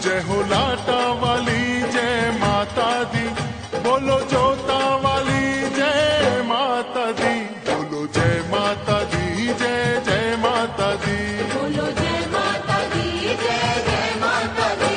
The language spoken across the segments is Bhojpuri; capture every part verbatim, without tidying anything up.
जय हो लाटा वाली जय माता दी, बोलो जोता वाली जय माता दी, बोलो जय माता दी जय जय माता दी, बोलो जय माता दी जय जय माता दी।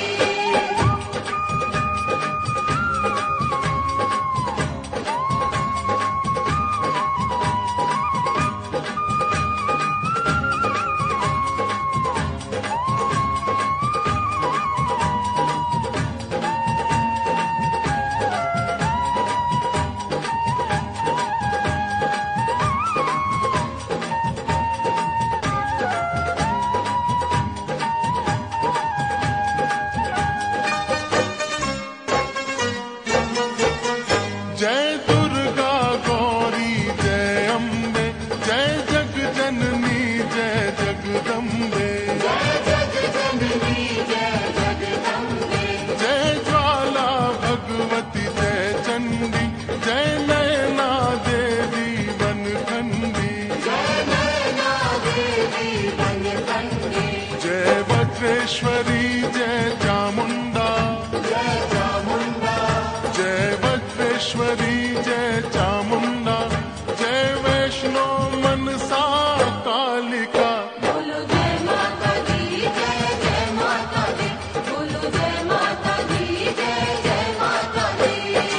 जय दुर्गा गौरी जय अम्बे, जय जग जननी जय जगदम्बे, जय जग जननी जय जगदम्बे, जय ज्वाला भगवती जय चंडी, जय नैना देवी वनखंडी, जय नैना देवी वनखंडी, जय वज्रेश्वरी जय चामुंडा, जय चामुंडा, जय वज्रेश्वरी जय चामुंडा, जय वैष्णो मनसा कालिका, बोलो जय माता दी जय जय माता दी, बोलो जय माता दी जय जय माता दी।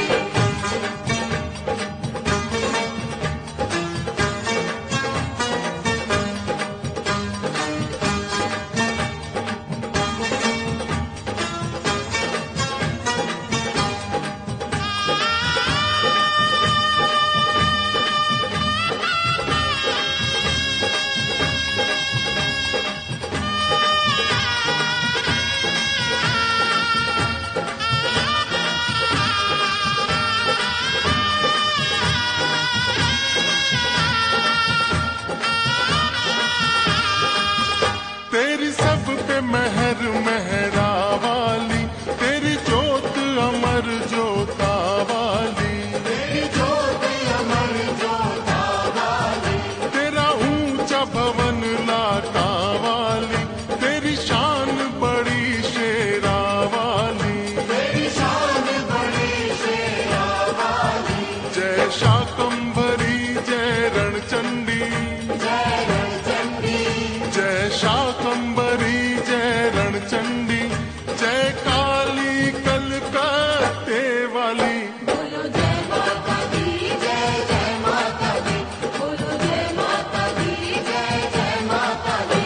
तेरी सब पे मेहर मेहरा वाली, तेरी जोत अमर जोता वाली, तेरी ज्योत अमर ज्योता वाली, तेरा ऊंचा भवन लाटा वाली, तेरी शान बड़ी शेरा वाली, तेरी शान बड़ी शेरा वाली, जय शाकंभरी जय रणचंडी, जय रणचंडी, जय शाकंभरी जय रणचंडी, जय काली कलकत्ते वाली, बोलो जय माता दी जय जय माता दी, बोलो जय माता दी जय जय माता दी।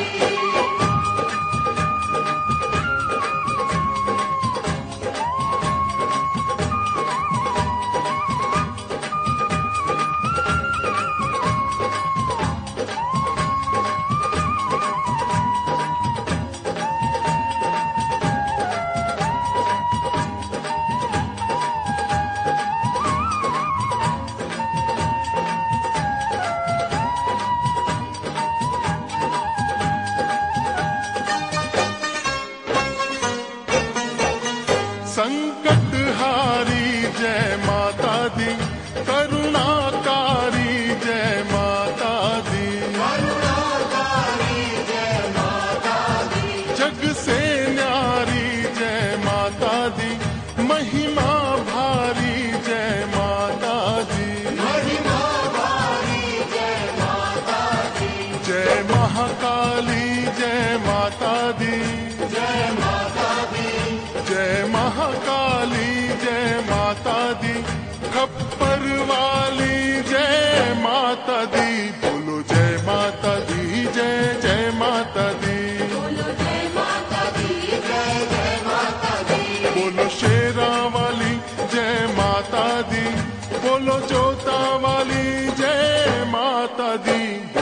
संकट हारी जय माता दी, करुणाकारी जय माता दी, करुणाकारी जय माता दी, जग से न्यारी जय माता दी, महिमा भारी जय माता दी, महिमा भारी जय माता दी, जय महाकाली जय माता दी, जय माता दी, जय महाकाली जय माता दी, खप्पर वाली जय माता दी, बोलो जय माता दी जय जय माता दी, बोलो जय माता दी जय जय माता दी, बोलो शेरा वाली जय माता दी, बोलो जोता वाली जय माता दी।